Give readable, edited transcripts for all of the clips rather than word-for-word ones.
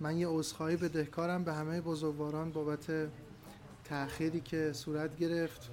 من یه عذرخواهی بدهکارم به همه بزرگواران بابت تأخیری که صورت گرفت.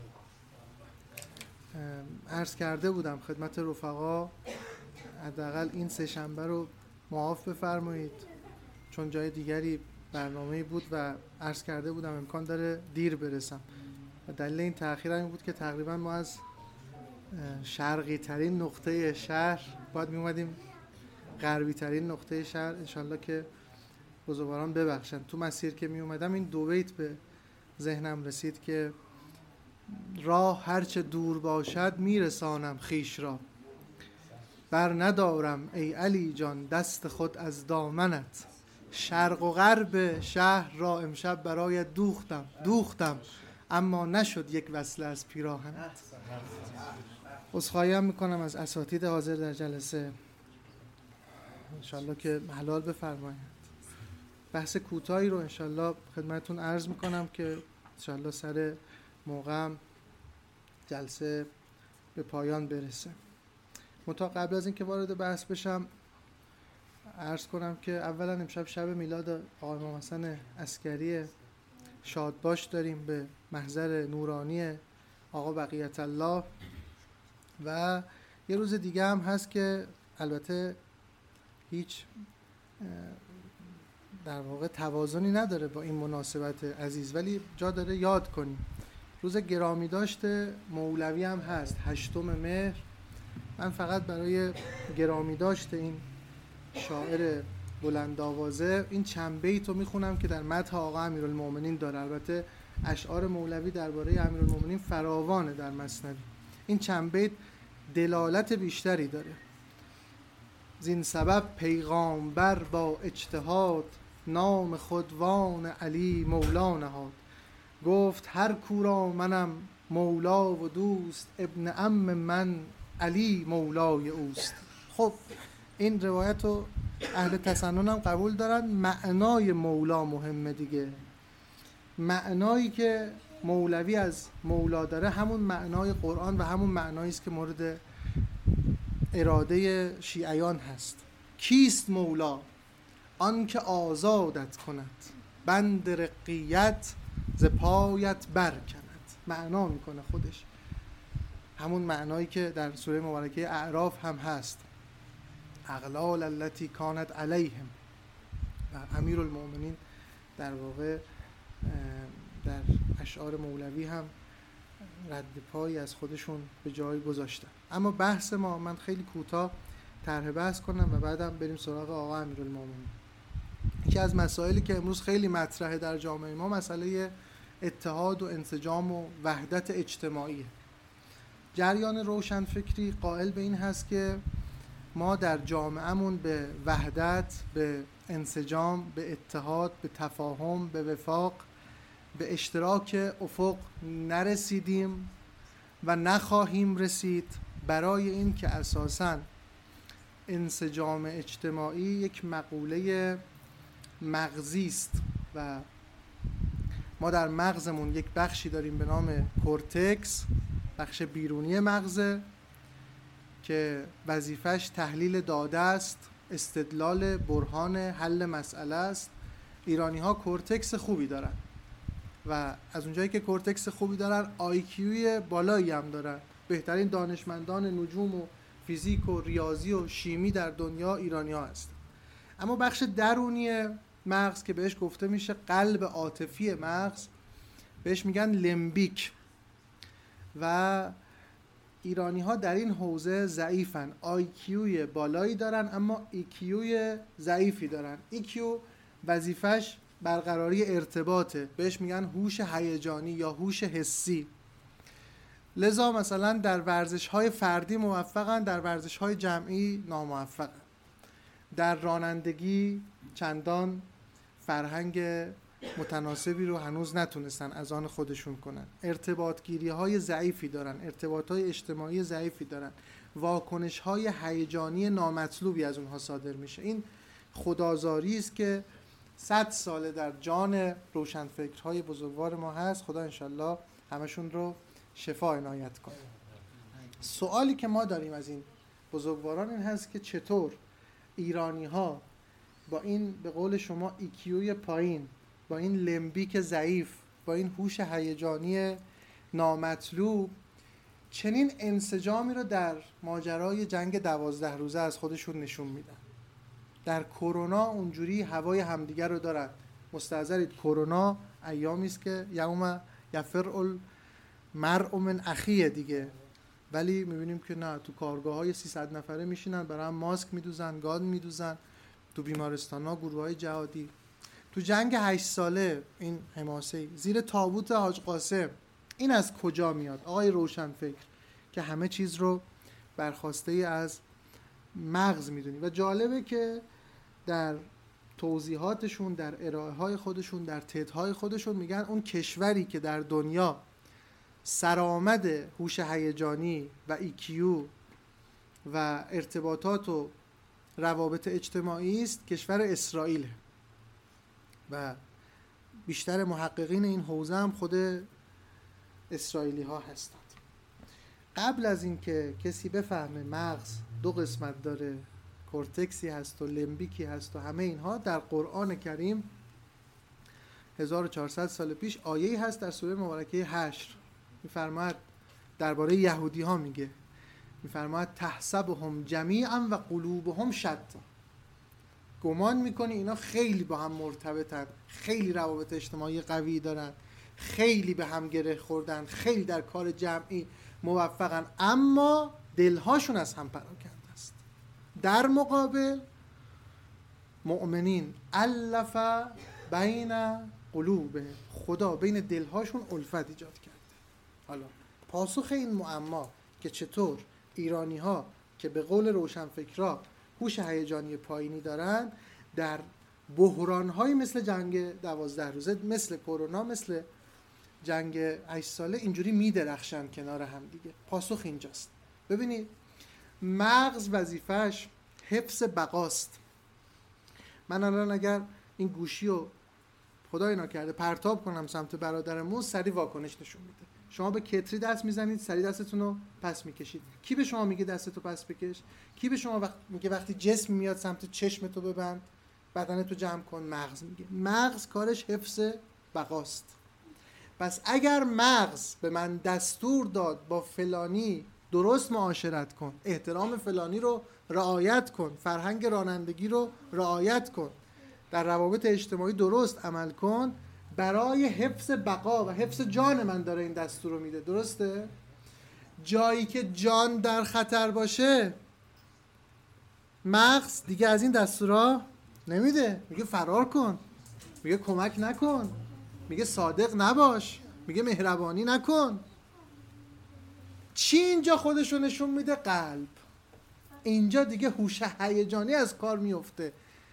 عرض کرده بودم خدمت رفقا حداقل این سه شنبه رو معاف بفرمایید، چون جای دیگری برنامه‌ای بود و عرض کرده بودم امکان داره دیر برسم و دلیل این تأخیر این بود که تقریبا ما از شرقی ترین نقطه شهر باید می اومدیم غربی ترین نقطه شهر. انشالله که بزرگواران ببخشن. تو مسیر که می اومدم این دو بیت به ذهنم رسید که راه هرچه دور باشد میرسانم خیش را، بر ندارم ای علی جان دست خود از دامنت، شرق و غرب شهر را امشب برای دوختم اما نشد یک وصله از پیراهنت. عذرخواهی هم میکنم از اساتید حاضر در جلسه، انشالله که حلال بفرمایید. بحث کوتاهی رو انشالله خدمتون عرض میکنم که انشالله سر موقعم جلسه به پایان برسه. منتها قبل از اینکه وارد بحث بشم عرض کنم که اولا امشب شب میلاد آقای امام حسن عسکری شادباش داریم به محضر نورانی آقا بقیت الله، و یه روز دیگه هم هست که البته هیچ در واقع توازنی نداره با این مناسبت عزیز، ولی جا داره یاد کنیم. روز گرامی داشته مولوی هم هست 8 مهر. من فقط برای گرامی داشته این شاعر بلند آوازه این چند بیت رو میخونم که در مدح آقا امیرالمومنین داره. البته اشعار مولوی درباره امیرالمومنین فراوانه در مثنوی. این چند بیت دلالت بیشتری داره. زین سبب پیغامبر با اجتهاد، نام خودوان علی مولا نهاد. گفت هر کو را منم مولا و دوست، ابن عم من علی مولای اوست. خب این روایت رو اهل تسنن هم قبول دارن. معنای مولا مهمه دیگه. معنایی که مولوی از مولا داره همون معنای قرآن و همون معنایی است که مورد اراده شیعیان هست. کیست مولا؟ آن که آزادت کند، بند رقیت ز پایت برکند. معنا میکنه خودش همون معنایی که در سوره مبارکه اعراف هم هست، اغلال التي کانت علیهم. و امیرالمومنین در واقع در اشعار مولوی هم رد پایی از خودشون به جای گذاشتن. اما بحث ما، من خیلی کوتاه طرح بحث کنم و بعدم بریم سراغ آقا امیرالمومنین. یکی از مسائلی که امروز خیلی مطرحه در جامعه ما مسئله اتحاد و انسجام و وحدت اجتماعیه. جریان روشنفکری قائل به این هست که ما در جامعهمون به وحدت، به انسجام، به اتحاد، به تفاهم، به وفاق، به اشتراک افق نرسیدیم و نخواهیم رسید، برای این که اساساً انسجام اجتماعی یک مقوله مغزی است و ما در مغزمون یک بخشی داریم به نام کورتکس، بخش بیرونی مغزه که وظیفش تحلیل داده است، استدلال، برهان، حل مسئله است. ایرانی ها کورتکس خوبی دارن و از اونجایی که کورتکس خوبی دارن آیکیوی بالایی هم دارن. بهترین دانشمندان نجوم و فیزیک و ریاضی و شیمی در دنیا ایرانی ها هست. اما بخش درونی مغز که بهش گفته میشه قلب عاطفی مغز، بهش میگن لیمبیک، و ایرانی ها در این حوزه ضعیفن. آیکیوی بالایی دارن اما ایکیوی ضعیفی دارن. ایکیو وظیفش برقراری ارتباطه، بهش میگن هوش هیجانی یا هوش حسی. لذا مثلا در ورزش‌های فردی موفقن، در ورزش‌های جمعی ناموفقن. در رانندگی چندان فرهنگ متناسبی رو هنوز نتونستن از آن خودشون کنن. ارتباطگیری‌های ضعیفی دارن، ارتباط‌های اجتماعی ضعیفی دارن، واکنش‌های هیجانی نامطلوبی از اونها صادر میشه. این خدازاری است که 100 ساله در جان روشنفکرهای بزرگوار ما هست. خدا انشالله همشون رو شفا عنایت کنه. سوالی که ما داریم از این بزرگواران این هست که چطور ایرانی ها با این به قول شما ایکیوی پایین، با این لمبیک ضعیف، با این هوش هیجانی نامطلوب، چنین انسجامی رو در ماجرای جنگ 12 روزه از خودشون نشون میدن. در کرونا اونجوری هوای همدیگر رو دارن. مستحضرید کرونا ایامی است که یوم یفر المرء من اخیه دیگه، ولی میبینیم که نه، تو کارگاه‌های 300 نفره میشینن برای هم ماسک میدوزن، گاز میدوزن، تو بیمارستان‌ها گروه‌های جهادی. تو جنگ 8 ساله این حماسه زیر تابوت حاج قاسم، این از کجا میاد آقای روشنفکر که همه چیز رو برخواسته از مغز میدونی؟ و جالبه که در توضیحاتشون، در ارائه‌های خودشون، در تدهای خودشون میگن اون کشوری که در دنیا سرآمد هوش هیجانی و ایکیو و ارتباطات و روابط اجتماعی است کشور اسرائیل و بیشتر محققین این حوزه هم خود اسرائیلی ها هستند. قبل از اینکه کسی بفهمه مغز دو قسمت داره، کورتکسی هست و لمبیکی هست و همه اینها، در قرآن کریم 1400 سال پیش آیه‌ای هست در سوره مبارکه حشر میفرماید، درباره یهودی ها میگه، میفرماید تحسبهم جمیعا و قلوبهم شتی. گمان میکنی اینا خیلی با هم مرتبطن، خیلی روابط اجتماعی قوی دارن، خیلی به هم گره خوردن، خیلی در کار جمعی موفقن، اما دلهاشون از هم پراکنده است. در مقابل مؤمنین الف بین قلوبهم، خدا بین دلهاشون الفت ایجاد کرده. حالا پاسخ این معما که چطور ایرانی ها که به قول روشنفکرها هوش هیجانی پایینی دارن، در بحران های مثل جنگ 12 روزه، مثل کرونا، مثل جنگ 8 ساله اینجوری میدرخشن کنار هم دیگه. پاسخ اینجاست. ببینید مغز وظیفش حفظ بقاست. من الان اگر این گوشی رو خدای نکرده پرتاب کنم سمت برادرمون، سریع واکنش نشون میده. شما به کتری دست میزنید، سریع دستتون رو پس میکشید. کی به شما میگه دستتو پس بکش؟ کی به شما میگه وقتی جسم میاد سمت چشمتو ببند، بدنتو جمع کن؟ مغز میگه. مغز کارش حفظ بقاست. پس اگر مغز به من دستور داد با فلانی درست معاشرت کن، احترام فلانی رو رعایت کن، فرهنگ رانندگی رو رعایت کن، در روابط اجتماعی درست عمل کن، برای حفظ بقا و حفظ جان من داره این دستور رو میده. درسته؟ جایی که جان در خطر باشه مغز دیگه از این دستورا نمیده، میگه فرار کن، میگه کمک نکن، میگه صادق نباش، میگه مهربانی نکن. چی اینجا خودشو نشون میده؟ قلب. اینجا دیگه هوش هیجانی از کار میفته،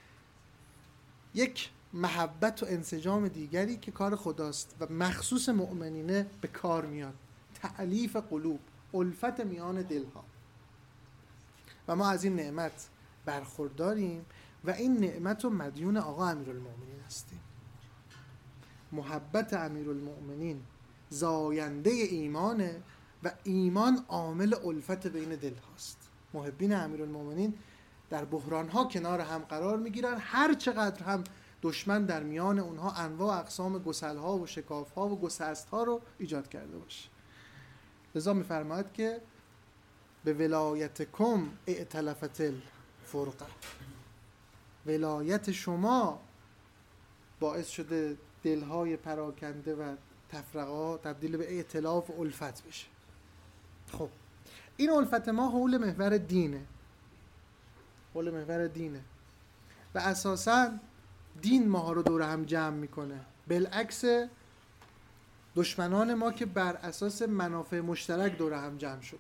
یک محبت و انسجام دیگری که کار خداست و مخصوص مؤمنینه به کار میاد. تألیف قلوب، الفت میان دلها. و ما از این نعمت برخورداریم و این نعمت رو مدیون آقا امیرالمؤمنین هستیم. محبت امیرالمؤمنین زاینده ایمانه و ایمان عامل الفت بین دل هاست. محبین امیرالمؤمنین در بحرانها کنار هم قرار میگیرن، هر چقدر هم دشمن در میان اونها انواع اقسام گسلها و شکافها و گسستها رو ایجاد کرده باشه. لذا میفرماید که به ولایتکم ائتلفت الفرقه، ولایت شما باعث شده دلهای پراکنده و تفرقه تبدیل به ائتلاف و الفت بشه. خب این الفت ما حول محور دینه، حول محور دینه و اساساً دین ماها رو دور هم جمع میکنه، بالعکس دشمنان ما که بر اساس منافع مشترک دور هم جمع شدن.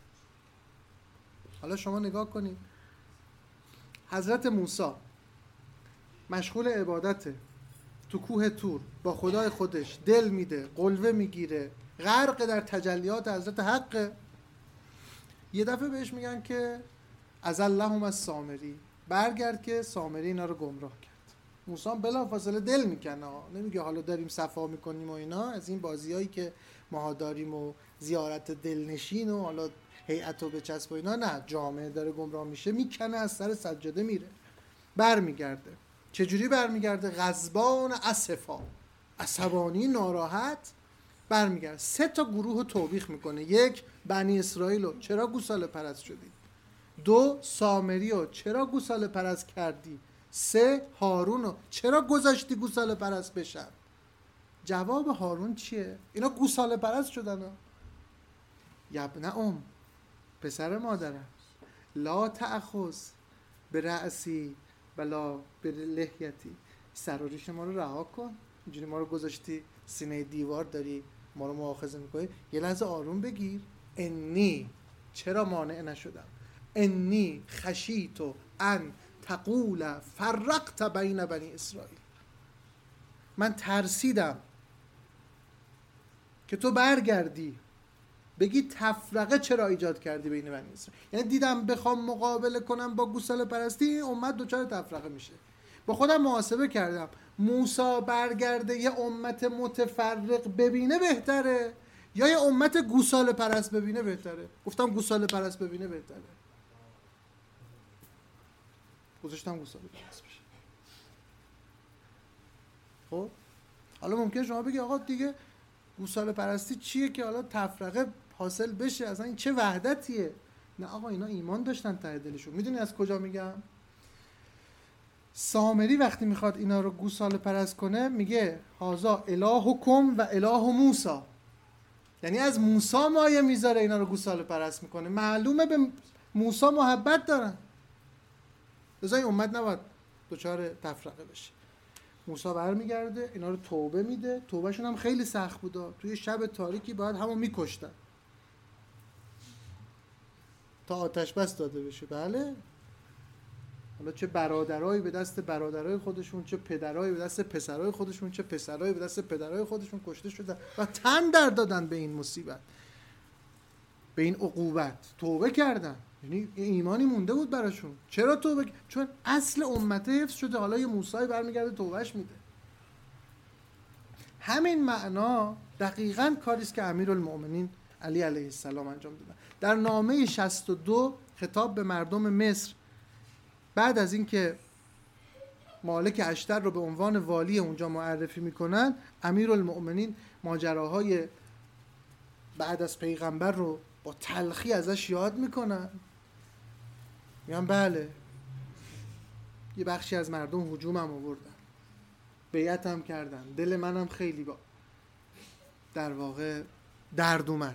حالا شما نگاه کنید، حضرت موسی مشغول عبادته، تو کوه تور با خدای خودش دل میده، قلوه میگیره، غرق در تجلیات حضرت حق. یه دفعه بهش میگن که ازلهم السامری، برگرد که سامری اینا رو گمراه کرد. موسی بلافاصله دل میکنه، نمیگه حالا داریم صفا میکنیم و اینا، از این بازیایی که ما داریم و زیارت دلنشین و حالا هیئت و بچسب و اینا، نه، جامعه داره گمراه میشه، میکنه از سر سجاده میره. برمیگرده. چجوری برمیگرده؟ غضبان اسفا، عصبانی، ناراحت برمیگرده. 3 گروه رو توبیخ میکنه. 1 بنی اسرائیل رو چرا گوساله پرست شدی؟ 2 سامری رو چرا گوساله پرست کردی؟ 3 هارون رو چرا گذاشتی گوساله پرست بشن؟ جواب هارون چیه؟ اینا گوساله پرست شدن ها. یبن پسر مادرم، لا تأخذ به رأسی ولا به لحیتی، سر و ریش ما رو رها کن. اینجوری ما رو گذاشتی سینه دیوار، داری ما رو مؤاخذه میکنی. یه لحظه آروم بگیر. انی، چرا مانع نشدم؟ انی خشیتو ان تقول فرقت بین بنی اسرائیل، من ترسیدم که تو برگردی بگی تفرقه چرا ایجاد کردی بین بنی اسرائیل. یعنی دیدم بخوام مقابله کنم با گوساله پرستی، این امت دچار تفرقه میشه. با خودم محاسبه کردم، موسی برگرده یه امت متفرق ببینه بهتره یا یه امت گوساله پرست ببینه بهتره؟ گفتم گوساله پرست ببینه بهتره. گذاشتم گوساله پرست بشه. خب حالا ممکنه شما بگی آقا دیگه گوساله پرستی چیه که حالا تفرقه حاصل بشه؟ اصلا این چه وحدتیه؟ نه آقا، اینا ایمان داشتن ته دلشون. میدونی از کجا میگم؟ سامری وقتی میخواد اینا رو گوساله پرست کنه میگه هازا الهکم و اله موسی، یعنی از موسی مایه میذاره اینا رو گوساله پرست میکنه. معلومه به موسی محبت دارن، لذا این امت نباید دچار تفرقه بشه. موسی برمیگرده اینا رو توبه میده. توبهشون هم خیلی سخت بوده. توی شب تاریکی باید همون میکشتن تا آتش بس داده بشه. بله، حالا چه برادرایی به دست برادرای خودشون، چه پدرایی به دست پسرای خودشون، چه پسرایی به دست پدرای خودشون کشته شدن و تن در دادن به این مصیبت، به این عقوبت. توبه کردن، یعنی ایمانی مونده بود براشون. چرا توبه؟ چون اصل امت حفظ شده. حالا یه موسی برمیگرده توبهش میده. همین معنا دقیقاً کاری است که امیرالمؤمنین علی علیه السلام انجام دادن. در نامه 62 خطاب به مردم مصر، بعد از اینکه مالک اشتر رو به عنوان والی اونجا معرفی میکنن، امیرالمؤمنین ماجراهای بعد از پیغمبر رو با تلخی ازش یاد میکنن. میگن بله، یه بخشی از مردم هجومم آوردن، بیعتم کردن، دل منم خیلی با در واقع درد اومد.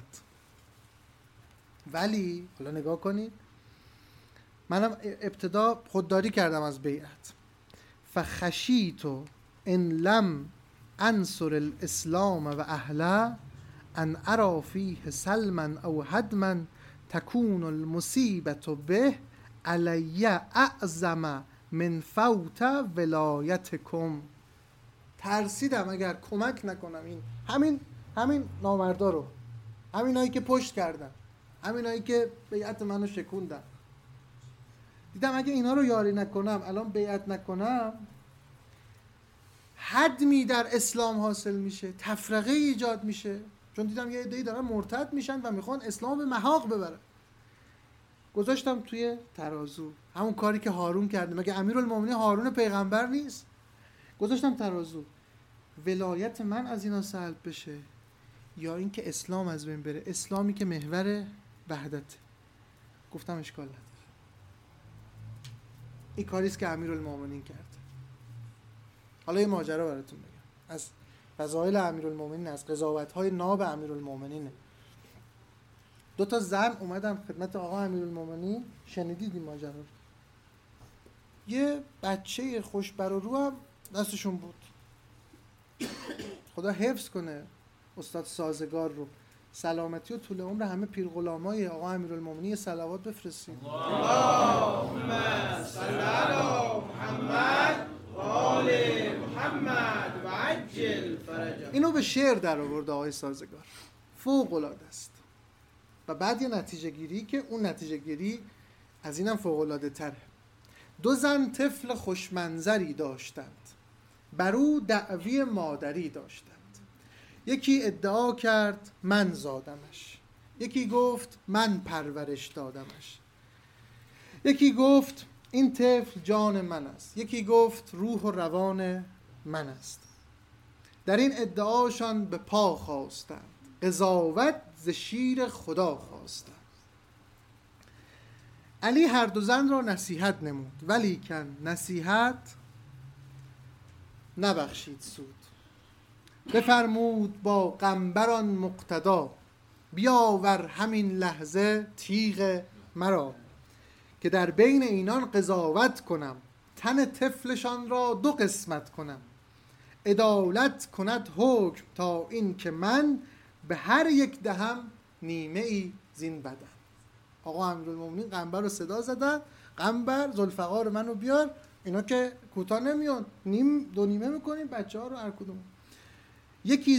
ولی حالا نگاه کنید، منم ابتدا خودداری کردم از بیعت. فخشیتو ان لم انصر الاسلام و اهله ان ارى فیه سلما او هدما تکون المصیبت به علی اعظم من فوت ولایتکم. ترسیدم اگر کمک نکنم همین نامردا رو، همینایی که پشت کردن، همینایی که بیعت منو شکوندن، دیدم اگه اینا رو یاری نکنم، الان بیعت نکنم، هدمی در اسلام حاصل میشه، تفرقه ایجاد میشه. چون دیدم یه عده‌ای دارن مرتد میشن و میخوان اسلام به محاق ببرن. گذاشتم توی ترازو، همون کاری که هارون کرده. مگه امیرالمومنین هارون پیغمبر نیست؟ گذاشتم ترازو، ولایت من از اینا سلب بشه یا اینکه اسلام از بین بره؟ اسلامی که محور وحدت. گفتم اشکال نداره، این کاریست که امیرالمومنین کرد. حالا یه ماجرا براتون بگم از فضایل امیرالمومنین، از قضاوت‌های ناب امیرالمومنین. 2 زن اومدن خدمت آقا امیرالمومنین، شنیدید این ماجرا رو؟ یه بچه خوشبر و رو هم دستشون بود. خدا حفظ کنه استاد سازگار رو، سلامتی و طول عمر همه پیر غلامای آقا امیرالمومنین. صلوات بفرستید. اللهم صل علی محمد و آل محمد و عجل فرجهم. اینو به شعر در آورد آقای سازگار، فوق العاده است. و بعد یه نتیجه گیری که اون نتیجه گیری از اینم فوق العاده تره. 2 زن طفل خوشمنظری داشتند، بر او دعوی مادری داشتند. یکی ادعا کرد من زادمش، یکی گفت من پرورش دادمش، یکی گفت این طفل جان من است، یکی گفت روح و روان من است. در این ادعاشان به پا خواستند، قضاوت ز شیر خدا خواستند. علی هر دو زن را نصیحت نمود، ولیکن نصیحت نبخشید سود. بفرمود با قنبران مقتدا، بیاور همین لحظه تیغ مرا، که در بین اینان قضاوت کنم، تن طفلشان را دو قسمت کنم. عدالت کند حکم تا این که من، به هر یک دهم نیمه ای زین بدن. آقا امیرالمومنین قنبر رو صدا زدن، قنبر ذوالفقار منو بیار. اینا که کوتاه نمیان، دو نیمه میکنیم بچه ها رو هر کدوم. یکی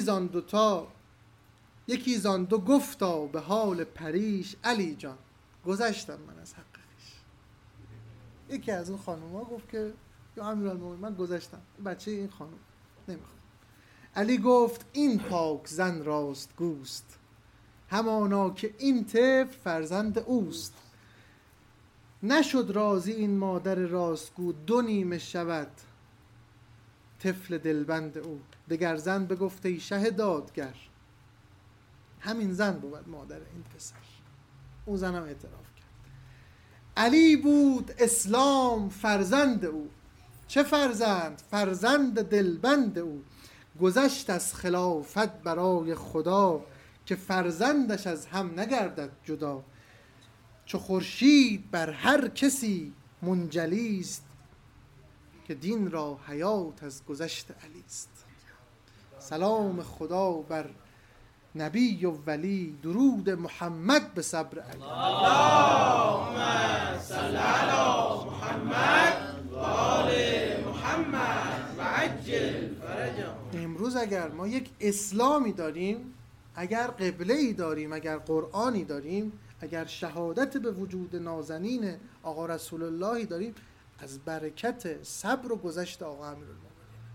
زان دو گفتا به حال پریش، علی جان گذشتم من از حق خویش. یکی از اون خانوما گفت که یا امیرالمومنین من گذشتم، بچه این خانوم نمیخوام. علی گفت این پاک زن راست گوست، همانا که این طفل فرزند اوست. نشد راضی این مادر راستگو، دو نیمه شود طفل دلبند او. دگر زن بگفت ای شه دادگر، همین زن بود مادر این پسر. اون زنم اعتراف کرد. علی بود اسلام فرزند او. چه فرزند؟ فرزند دلبند او. گذشت از خلافت برای خدا، که فرزندش از هم نگردد جدا. چو خورشید بر هر کسی منجلی است، که دین را حیات از گذشت علی است. سلام خدا بر نبی و ولی، درود محمد به صبر علی. اللهم صل علی محمد و آل محمد و عجل فرجهم. امروز اگر ما یک اسلامی داریم، اگر قبله‌ای داریم، اگر قرآنی داریم، اگر شهادت به وجود نازنین آقا رسول اللهی داریم، از برکت صبر و گذشت آقا امیرالمومنین.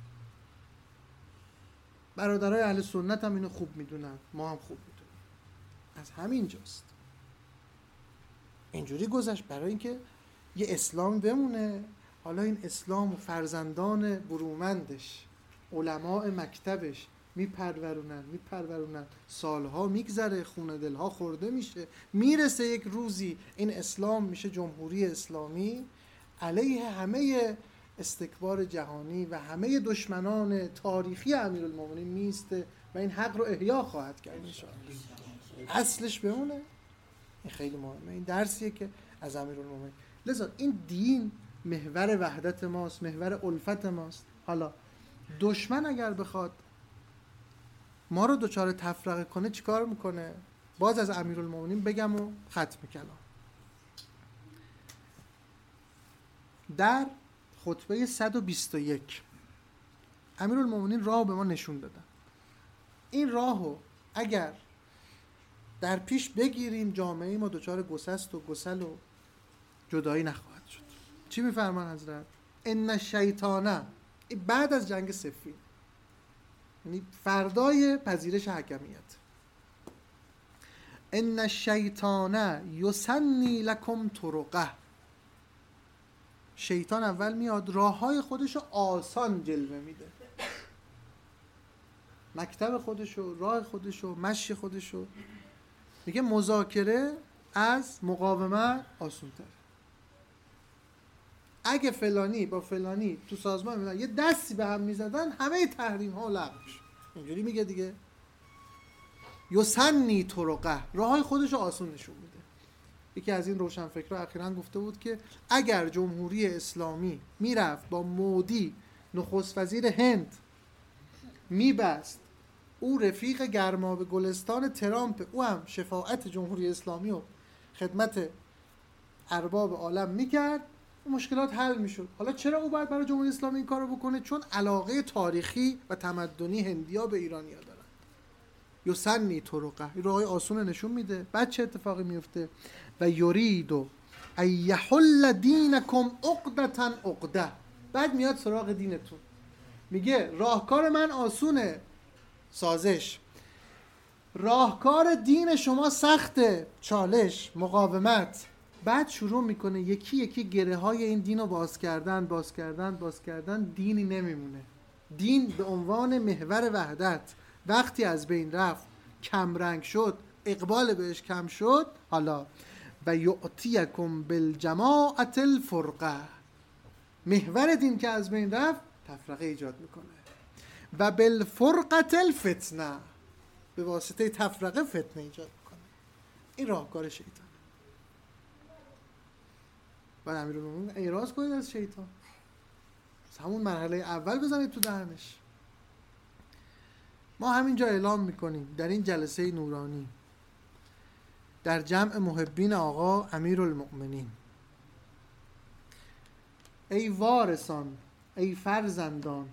برادرای اهل سنت هم اینو خوب میدونن، ما هم خوب میدونیم. از همین جاست اینجوری گذشت، برای اینکه یه اسلام بمونه. حالا این اسلام و فرزندان برومندش، علماء مکتبش میپرورونن، سالها میگذره، خون دلها خورده میشه، میرسه یک روزی این اسلام میشه جمهوری اسلامی، علیه همه استکبار جهانی و همه دشمنان تاریخی امیرالمومنین میسته و این حق رو احیا خواهد کرد انشاءالله. اصلش بمونه. این خیلی مهمه، این درسیه که از امیرالمومنین. لذا این دین محور وحدت ماست، محور الفت ماست. حالا دشمن اگر بخواد ما رو دچار تفرقه کنه چیکار میکنه؟ باز از امیرالمومنین بگم و ختم کلام. در خطبه 121 امیرالمومنین راه به ما نشون دادن. این راهو اگر در پیش بگیریم، جامعه ما دچار گسست و گسل و جدایی نخواهد شد. چی میفرمان حضرت؟ ان الشیطان، بعد از جنگ صفین، یعنی فردای پذیرش حکمیت، ان الشیطان یسنی لکم طرقه، شیطان اول میاد راههای خودشو آسان جلوه میده، مکتب خودشو، راه خودشو، مشی خودشو. میگه مذاکره از مقاومت آسان‌تره. اگه فلانی با فلانی تو سازمان میدن یه دستی به هم میزدن، همه تحریم ها لغو میشه. اینجوری میگه دیگه. یسنی طرقه، راههای خودشو آسون نشون میده. یکی از این روشنفکرها اخیراً گفته بود که اگر جمهوری اسلامی میرفت با مودی نخست وزیر هند میبست، او رفیق گرماب گلستان ترامپ، او هم شفاعت جمهوری اسلامی و خدمت ارباب عالم میکرد، مشکلات حل میشد. حالا چرا او باید برای جمهوری اسلامی این کارو بکنه؟ چون علاقه تاریخی و تمدنی هندیا به ایرانیا دارن. یسنی طرقه، این راهی آسون نشون میده. بعد چه اتفاقی میفته؟ و یریدو ان یحل دینکم عقدة عقده، بعد میاد سراغ دینتون، میگه راهکار من آسونه، سازش. راهکار دین شما سخته، چالش، مقاومت. بعد شروع میکنه یکی یکی گره های این دین رو باز کردن. دینی نمیمونه. دین به عنوان محور وحدت وقتی از بین رفت، کم رنگ شد، اقبال بهش کم شد، حالا و یعطیکم بالجماعة الفرقه، محور دین که از بین رفت تفرقه ایجاد میکنه. و بالفرقة الفتنه، به واسطه تفرقه فتنه ایجاد میکنه. این راهکار شیطان. بعد امیرالمومنین اعراض کنید از شیطان، همون مرحله اول بزنید تو دهنش. ما همینجا اعلام میکنیم در این جلسه نورانی در جمع محبین آقا امیرالمؤمنین، ای وارثان، ای فرزندان،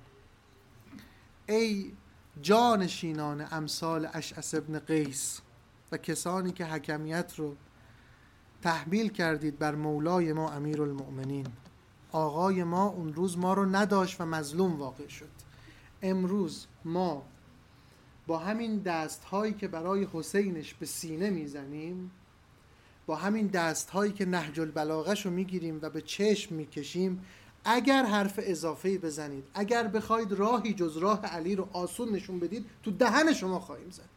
ای جانشینان امثال اشعث ابن قیس و کسانی که حکمیت رو تحمیل کردید بر مولای ما امیرالمؤمنین. آقای ما اون روز ما رو نداشت و مظلوم واقع شد. امروز ما با همین دست هایی که برای حسینش به سینه میزنیم، با همین دست هایی که نهج البلاغه‌ش رو میگیریم و به چشم میکشیم، اگر حرف اضافه‌ای بزنید، اگر بخواید راهی جز راه علی رو آسون نشون بدید، تو دهن شما خواهیم زد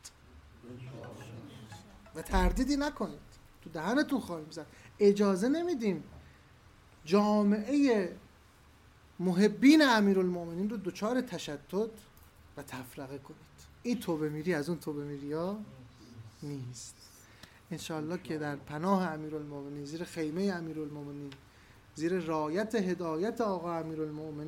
و تردیدی نکنید، تو دهنتون خواهیم زد. اجازه نمیدیم جامعه محبین امیرالمومنین رو دچار تشتت و تفرقه کنید. این توبه میری از اون توبه میری ها نیست. انشاءالله که در پناه امیرالمومنین، زیر خیمه امیرالمومنین، زیر رایت هدایت آقا امیرالمومنین